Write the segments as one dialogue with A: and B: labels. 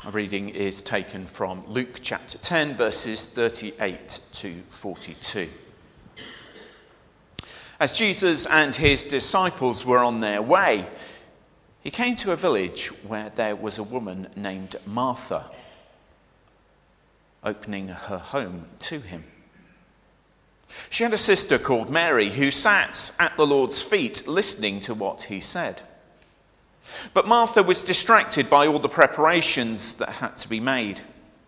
A: Our reading is taken from Luke chapter 10, verses 38 to 42. As Jesus and his disciples were on their way, he came to a village where there was a woman named Martha, opening her home to him. She had a sister called Mary who sat at the Lord's feet listening to what he said. But Martha was distracted by all the preparations that had to be made.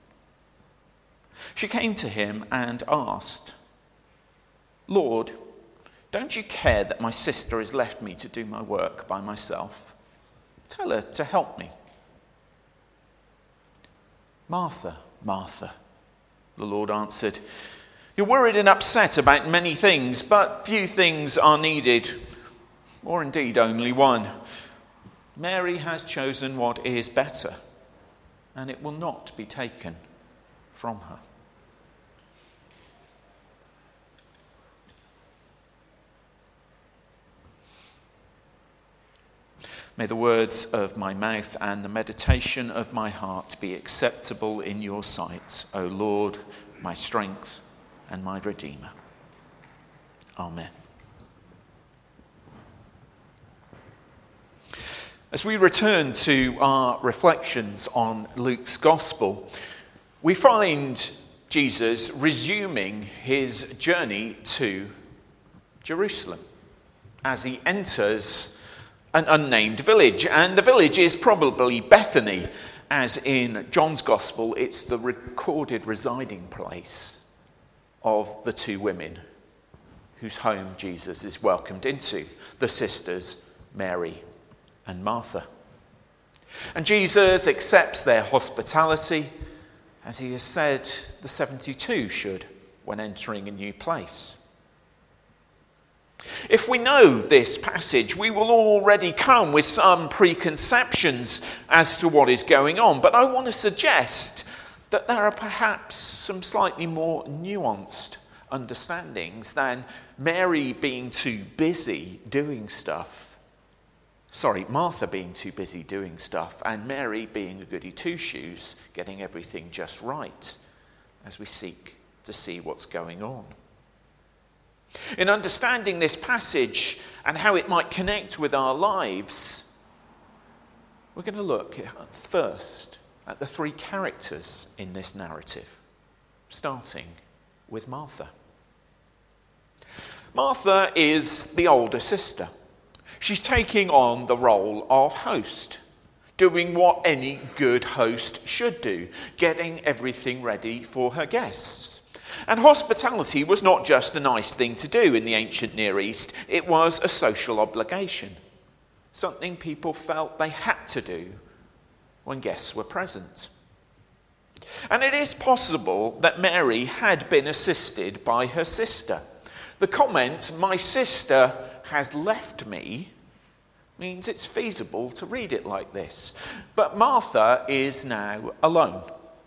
A: She came to him and asked, "Lord, don't you care that my sister has left me to do my work by myself? Tell her to help me." "Martha, Martha," the Lord answered, "you're worried and upset about many things, but few things are needed, or indeed only one. Mary has chosen what is better, and it will not be taken from her." May the words of my mouth and the meditation of my heart be acceptable in your sight, O Lord, my strength and my Redeemer. Amen. As we return to our reflections on Luke's Gospel, we find Jesus resuming his journey to Jerusalem as he enters an unnamed village. And the village is probably Bethany, as in John's Gospel, it's the recorded residing place of the two women whose home Jesus is welcomed into, the sisters Mary and Martha. And Jesus accepts their hospitality, as he has said the 72 should when entering a new place. If we know this passage, we will already come with some preconceptions as to what is going on, but I want to suggest that there are perhaps some slightly more nuanced understandings than Martha being too busy doing stuff, and Mary being a goody two-shoes, getting everything just right, as we seek to see what's going on. In understanding this passage and how it might connect with our lives, we're going to look first at the three characters in this narrative, starting with Martha. Martha is the older sister. She's taking on the role of host, doing what any good host should do, getting everything ready for her guests. And hospitality was not just a nice thing to do in the ancient Near East, it was a social obligation, something people felt they had to do when guests were present. And it is possible that Mary had been assisted by her sister. The comment, "my sister has left me," means it's feasible to read it like this. But Martha is now alone.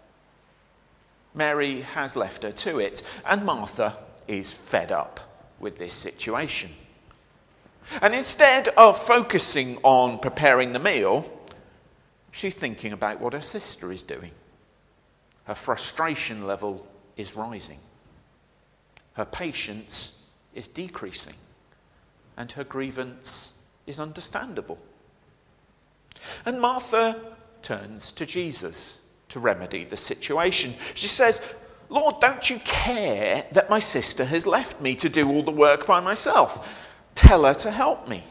A: Mary has left her to it, and Martha is fed up with this situation. And instead of focusing on preparing the meal, she's thinking about what her sister is doing. Her frustration level is rising. Her patience is decreasing. And her grievance is understandable. And Martha turns to Jesus to remedy the situation. She says, "Lord, don't you care that my sister has left me to do all the work by myself? Tell her to help me."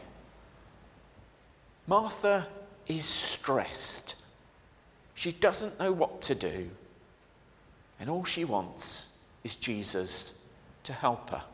A: Martha is stressed. She doesn't know what to do. And all she wants is Jesus to help her.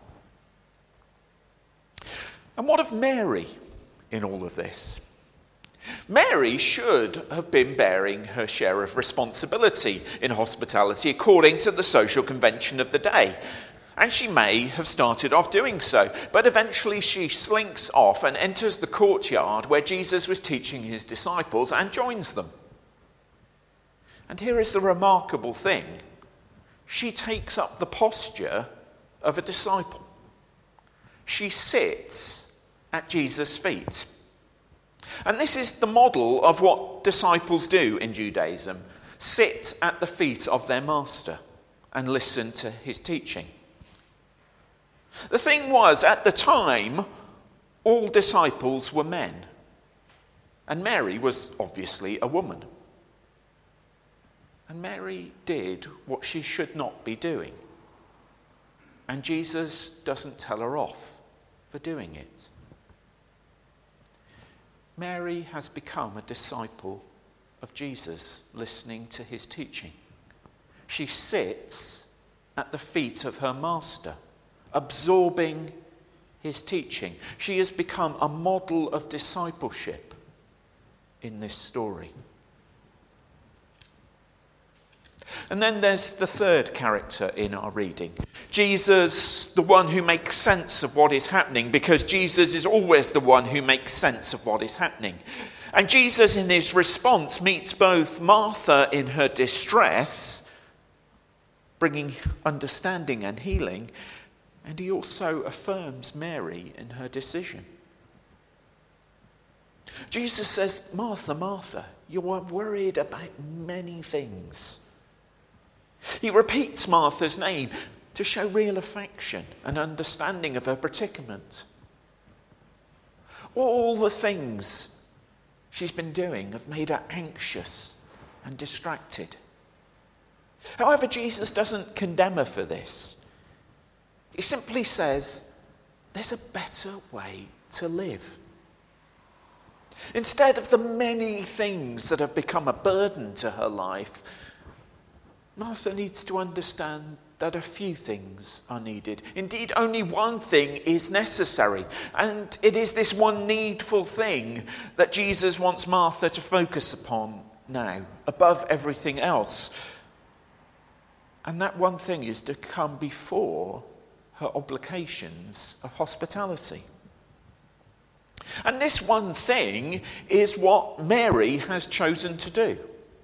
A: And what of Mary in all of this? Mary should have been bearing her share of responsibility in hospitality according to the social convention of the day. And she may have started off doing so, but eventually she slinks off and enters the courtyard where Jesus was teaching his disciples and joins them. And here is the remarkable thing. She takes up the posture of a disciple. She sits at Jesus' feet. And this is the model of what disciples do in Judaism. sit at the feet of their master and listen to his teaching. The thing was, at the time, all disciples were men, and Mary was obviously a woman. And Mary did what she should not be doing, and Jesus doesn't tell her off for doing it. Mary has become a disciple of Jesus, listening to his teaching. She sits at the feet of her master, absorbing his teaching. She has become a model of discipleship in this story. And then there's the third character in our reading. Jesus, the one who makes sense of what is happening, because Jesus is always the one who makes sense of what is happening. And Jesus, in his response, meets both Martha in her distress, bringing understanding and healing, and he also affirms Mary in her decision. Jesus says, "Martha, Martha, you are worried about many things." He repeats Martha's name to show real affection and understanding of her predicament. All the things she's been doing have made her anxious and distracted. However, Jesus doesn't condemn her for this. He simply says, there's a better way to live. Instead of the many things that have become a burden to her life, Martha needs to understand that a few things are needed. Indeed, only one thing is necessary. And it is this one needful thing that Jesus wants Martha to focus upon now, above everything else. And that one thing is to come before her obligations of hospitality. And this one thing is what Mary has chosen to do.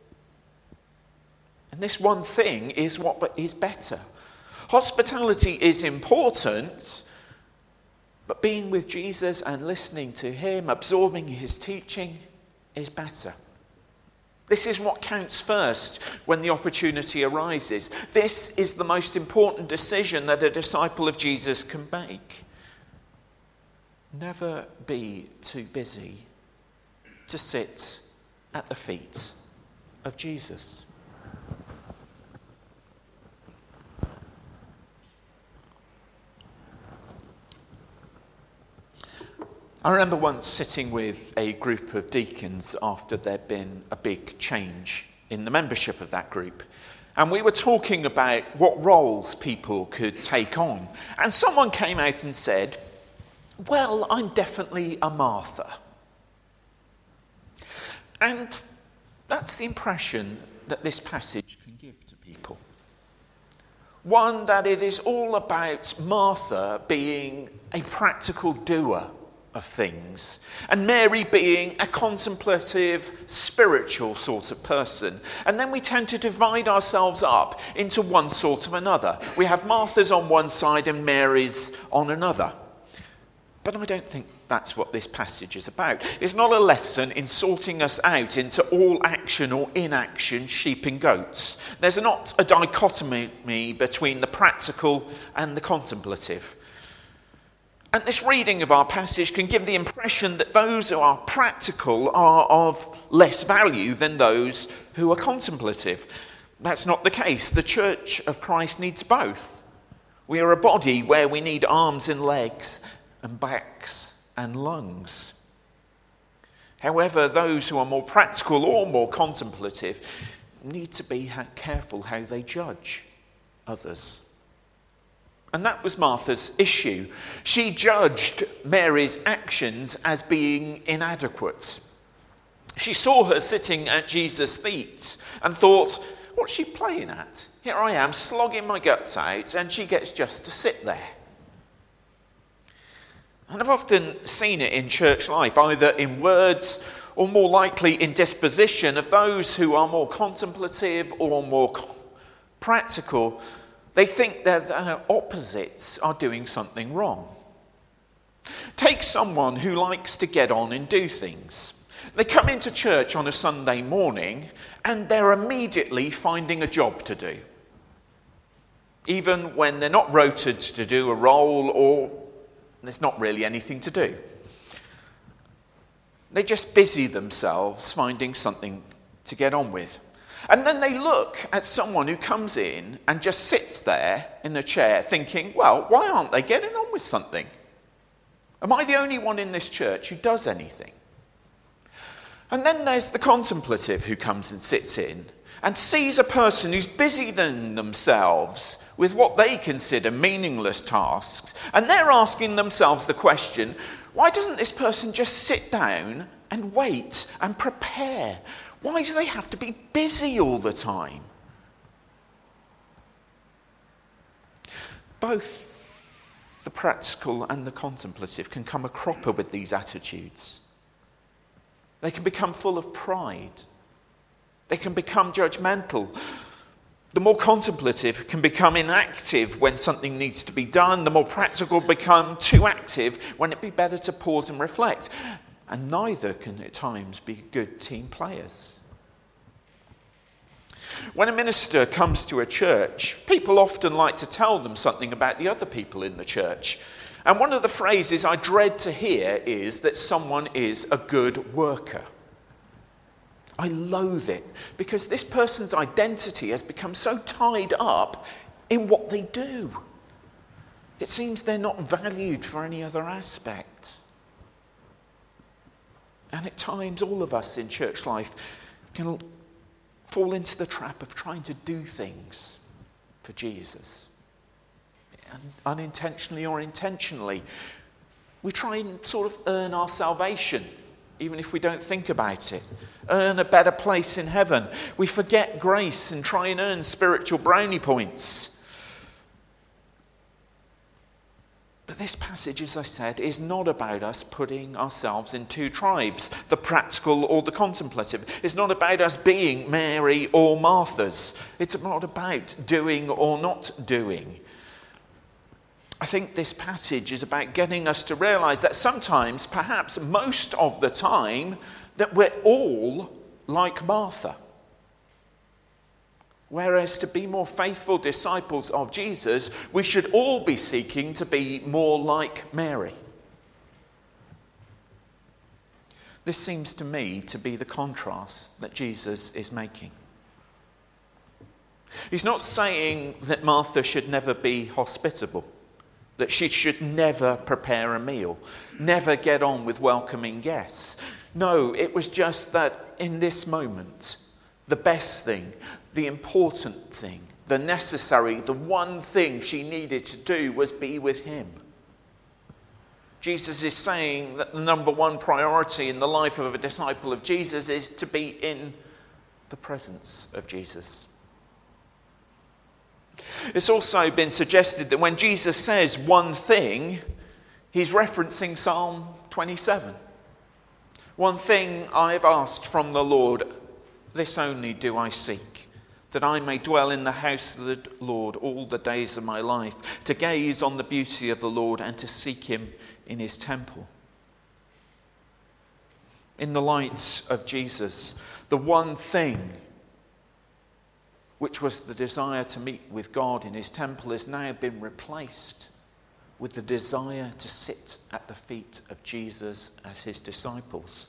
A: And this one thing is what is better. Hospitality is important, but being with Jesus and listening to him, absorbing his teaching, is better. This is what counts first when the opportunity arises. This is the most important decision that a disciple of Jesus can make. Never be too busy to sit at the feet of Jesus. I remember once sitting with a group of deacons after there'd been a big change in the membership of that group. And we were talking about what roles people could take on. And someone came out and said, "Well, I'm definitely a Martha." And that's the impression that this passage can give to people. One, that it is all about Martha being a practical doer of things, and Mary being a contemplative, spiritual sort of person. And then we tend to divide ourselves up into one sort of another. We have Martha's on one side and Mary's on another. But I don't think that's what this passage is about. It's not a lesson in sorting us out into all action or inaction, sheep and goats. There's not a dichotomy between the practical and the contemplative. And this reading of our passage can give the impression that those who are practical are of less value than those who are contemplative. That's not the case. The Church of Christ needs both. We are a body where we need arms and legs and backs and lungs. However, those who are more practical or more contemplative need to be careful how they judge others. And that was Martha's issue. She judged Mary's actions as being inadequate. She saw her sitting at Jesus' feet and thought, what's she playing at? Here I am slogging my guts out and she gets just to sit there. And I've often seen it in church life, either in words or more likely in disposition of those who are more contemplative or more practical. They think that their opposites are doing something wrong. Take someone who likes to get on and do things. They come into church on a Sunday morning and they're immediately finding a job to do. Even when they're not rotated to do a role or there's not really anything to do. They just busy themselves finding something to get on with. And then they look at someone who comes in and just sits there in the chair thinking, well, why aren't they getting on with something? Am I the only one in this church who does anything? And then there's the contemplative who comes and sits in and sees a person who's busying themselves with what they consider meaningless tasks. And they're asking themselves the question, why doesn't this person just sit down and wait and prepare? Why do they have to be busy all the time? Both the practical and the contemplative can come a cropper with these attitudes. They can become full of pride. They can become judgmental. The more contemplative can become inactive when something needs to be done. The more practical become too active when it'd be better to pause and reflect. And neither can at times be good team players. When a minister comes to a church, people often like to tell them something about the other people in the church. And one of the phrases I dread to hear is that someone is a good worker. I loathe it because this person's identity has become so tied up in what they do. It seems they're not valued for any other aspect. And at times, all of us in church life can fall into the trap of trying to do things for Jesus. And unintentionally or intentionally, we try and sort of earn our salvation, even if we don't think about it. Earn a better place in heaven. We forget grace and try and earn spiritual brownie points. But this passage, as I said, is not about us putting ourselves in two tribes, the practical or the contemplative. It's not about us being Mary or Martha's. It's not about doing or not doing. I think this passage is about getting us to realize that sometimes, perhaps most of the time, that we're all like Martha. Whereas to be more faithful disciples of Jesus, we should all be seeking to be more like Mary. This seems to me to be the contrast that Jesus is making. He's not saying that Martha should never be hospitable, that she should never prepare a meal, never get on with welcoming guests. No, it was just that in this moment, the best thing, the important thing, the necessary, the one thing she needed to do was be with him. Jesus is saying that the number one priority in the life of a disciple of Jesus is to be in the presence of Jesus. It's also been suggested that when Jesus says one thing, he's referencing Psalm 27. One thing I have asked from the Lord, this only do I seek, that I may dwell in the house of the Lord all the days of my life, to gaze on the beauty of the Lord and to seek him in his temple. In the light of Jesus, the one thing which was the desire to meet with God in his temple has now been replaced with the desire to sit at the feet of Jesus as his disciples.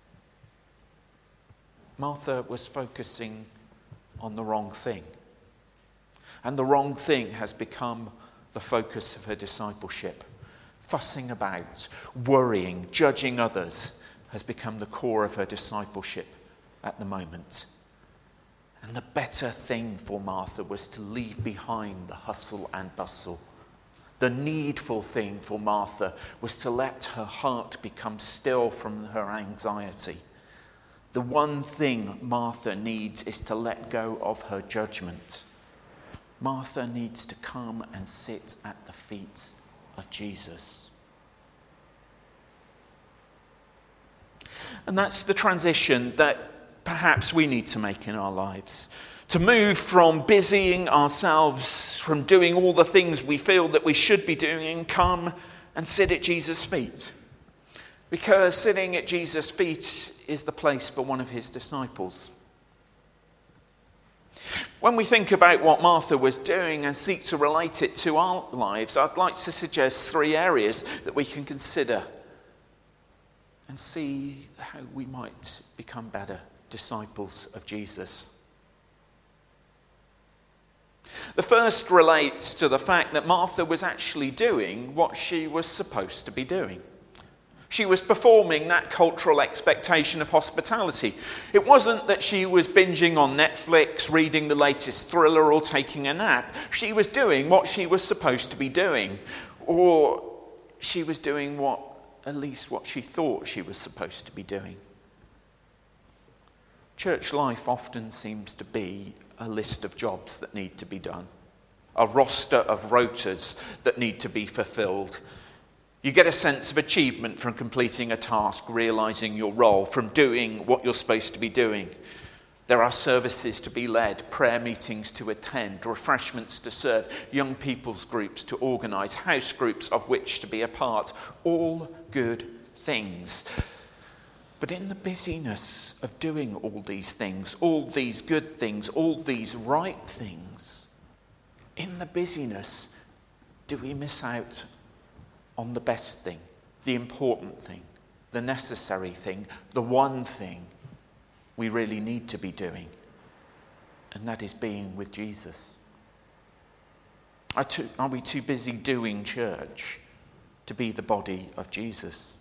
A: Martha was focusing on the wrong thing. And the wrong thing has become the focus of her discipleship. Fussing about, worrying, judging others has become the core of her discipleship at the moment. And the better thing for Martha was to leave behind the hustle and bustle. The needful thing for Martha was to let her heart become still from her anxiety. The one thing Martha needs is to let go of her judgment. Martha needs to come and sit at the feet of Jesus. And that's the transition that perhaps we need to make in our lives. To move from busying ourselves, from doing all the things we feel that we should be doing, and come and sit at Jesus' feet. because sitting at Jesus' feet is the place for one of his disciples. When we think about what Martha was doing and seek to relate it to our lives, I'd like to suggest 3 areas that we can consider and see how we might become better disciples of Jesus. The first relates to the fact that Martha was actually doing what she was supposed to be doing. She was performing that cultural expectation of hospitality. It wasn't that she was binging on Netflix, reading the latest thriller, or taking a nap. She was doing what she was supposed to be doing, or she was doing at least what she thought she was supposed to be doing. Church life often seems to be a list of jobs that need to be done, a roster of rotas that need to be fulfilled. You get a sense of achievement from completing a task, realizing your role, from doing what you're supposed to be doing. There are services to be led, prayer meetings to attend, refreshments to serve, young people's groups to organise, house groups of which to be a part. All good things. But in the busyness of doing all these things, all these good things, all these right things, in the busyness, do we miss out on the best thing, the important thing, the necessary thing, the one thing we really need to be doing, and that is being with Jesus? Are we too busy doing church to be the body of Jesus?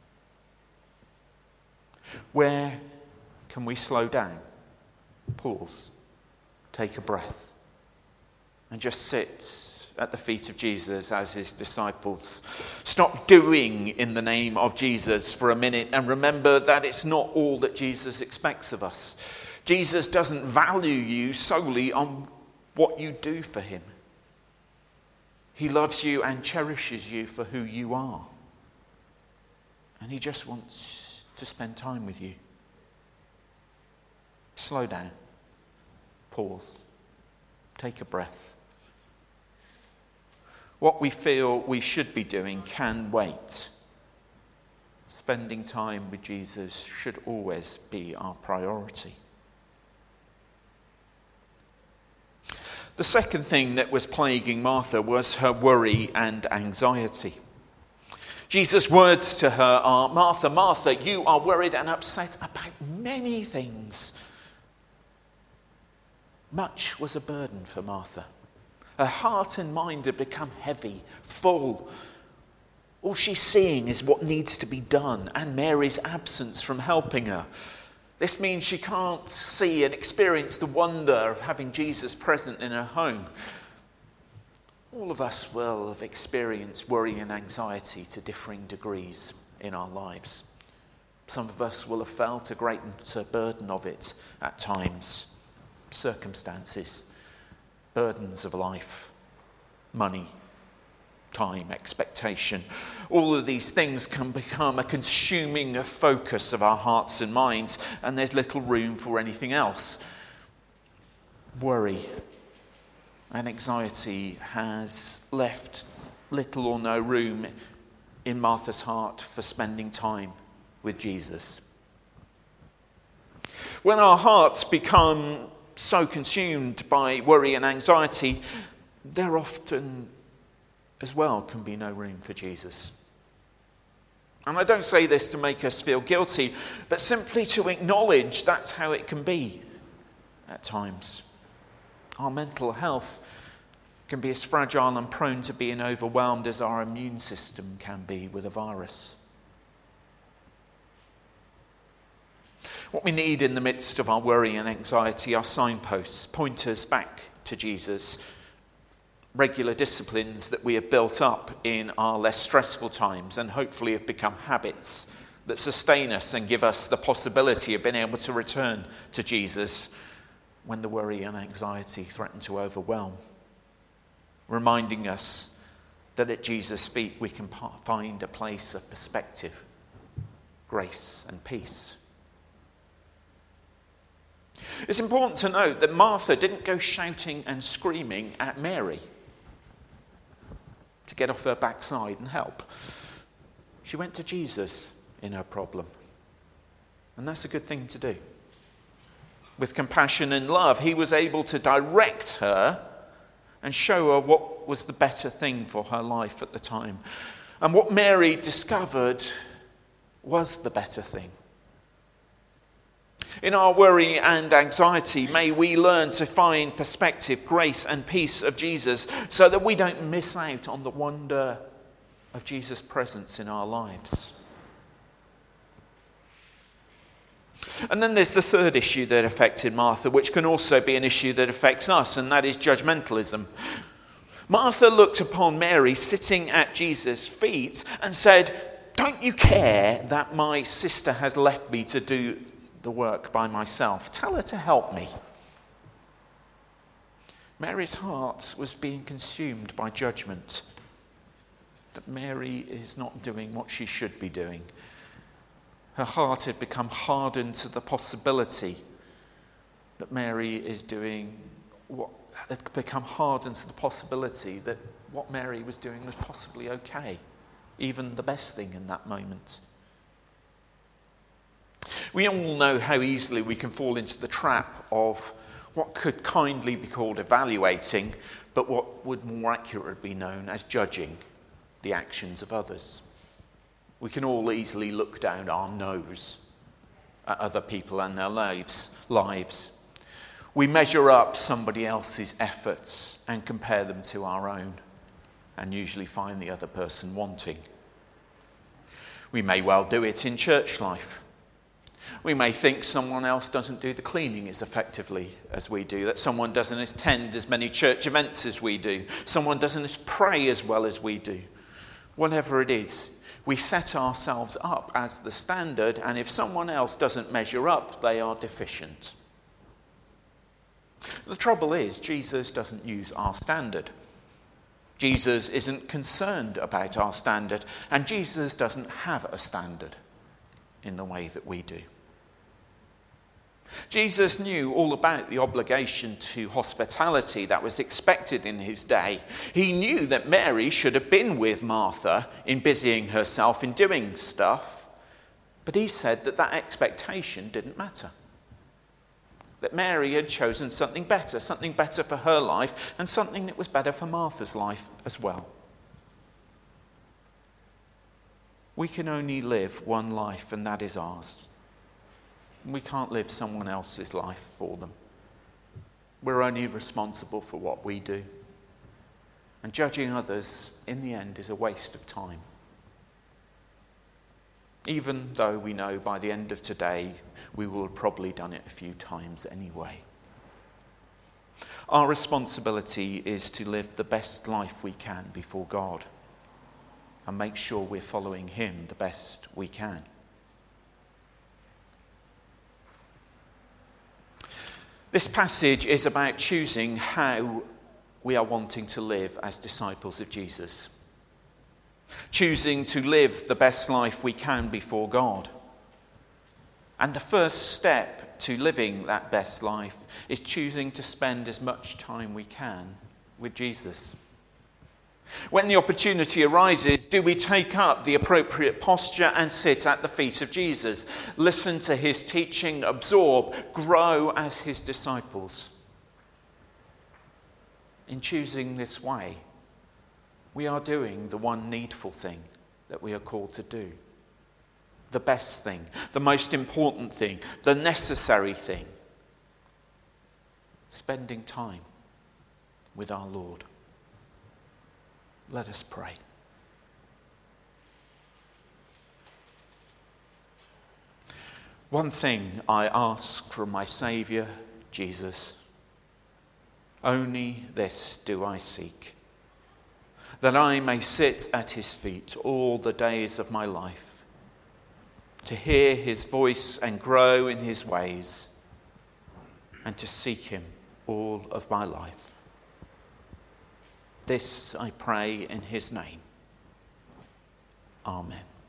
A: Where can we slow down, pause, take a breath, and just sit at the feet of Jesus as his disciples? Stop doing in the name of Jesus for a minute and remember that it's not all that Jesus expects of us. Jesus doesn't value you solely on what you do for him. He loves you and cherishes you for who you are. And he just wants to spend time with you. Slow down. Pause. Take a breath. What we feel we should be doing can wait. Spending time with Jesus should always be our priority. The second thing that was plaguing Martha was her worry and anxiety. Jesus' words to her are, "Martha, Martha, you are worried and upset about many things." Much was a burden for Martha. Her heart and mind had become heavy, full. All she's seeing is what needs to be done and Mary's absence from helping her. This means she can't see and experience the wonder of having Jesus present in her home. All of us will have experienced worry and anxiety to differing degrees in our lives. Some of us will have felt a greater burden of it at times. Circumstances, burdens of life, money, time, expectation. All of these things can become a consuming focus of our hearts and minds, and there's little room for anything else. Worry and anxiety has left little or no room in Martha's heart for spending time with Jesus. When our hearts become so consumed by worry and anxiety, there often as well can be no room for Jesus. And I don't say this to make us feel guilty, but simply to acknowledge that's how it can be at times. Our mental health can be as fragile and prone to being overwhelmed as our immune system can be with a virus. What we need in the midst of our worry and anxiety are signposts, pointers back to Jesus, regular disciplines that we have built up in our less stressful times and hopefully have become habits that sustain us and give us the possibility of being able to return to Jesus when the worry and anxiety threaten to overwhelm, reminding us that at Jesus' feet we can find a place of perspective, grace and peace. It's important to note that Martha didn't go shouting and screaming at Mary to get off her backside and help. She went to Jesus in her problem. And that's a good thing to do. With compassion and love, he was able to direct her and show her what was the better thing for her life at the time. And what Mary discovered was the better thing. In our worry and anxiety, may we learn to find perspective, grace and peace of Jesus so that we don't miss out on the wonder of Jesus' presence in our lives. And then there's the third issue that affected Martha, which can also be an issue that affects us, and that is judgmentalism. Martha looked upon Mary sitting at Jesus' feet and said, "Don't you care that my sister has left me to do the work by myself? Tell her to help me." Mary's heart was being consumed by judgment, that Mary is not doing what she should be doing. Her heart had become hardened to the possibility that Mary is doing what had become hardened to the possibility that what Mary was doing was possibly okay, even the best thing in that moment. We all know how easily we can fall into the trap of what could kindly be called evaluating, but what would more accurately be known as judging the actions of others. We can all easily look down our nose at other people and their lives. We measure up somebody else's efforts and compare them to our own, and usually find the other person wanting. We may well do it in church life. We may think someone else doesn't do the cleaning as effectively as we do, that someone doesn't attend as many church events as we do, someone doesn't pray as well as we do. Whatever it is, we set ourselves up as the standard, and if someone else doesn't measure up, they are deficient. The trouble is, Jesus doesn't use our standard. Jesus isn't concerned about our standard, and Jesus doesn't have a standard in the way that we do. Jesus knew all about the obligation to hospitality that was expected in his day. He knew that Mary should have been with Martha in busying herself in doing stuff, but he said that that expectation didn't matter. That Mary had chosen something better for her life, and something that was better for Martha's life as well. We can only live one life, and that is ours. We can't live someone else's life for them. We're only responsible for what we do. And judging others, in the end, is a waste of time. Even though we know by the end of today, we will have probably done it a few times anyway. Our responsibility is to live the best life we can before God and make sure we're following him the best we can. This passage is about choosing how we are wanting to live as disciples of Jesus. Choosing to live the best life we can before God. And the first step to living that best life is choosing to spend as much time we can with Jesus. When the opportunity arises, do we take up the appropriate posture and sit at the feet of Jesus? Listen to his teaching, absorb, grow as his disciples. In choosing this way, we are doing the one needful thing that we are called to do. The best thing, the most important thing, the necessary thing. Spending time with our Lord. Let us pray. One thing I ask from my Saviour, Jesus, only this do I seek, that I may sit at his feet all the days of my life, to hear his voice and grow in his ways, and to seek him all of my life. This I pray in his name. Amen.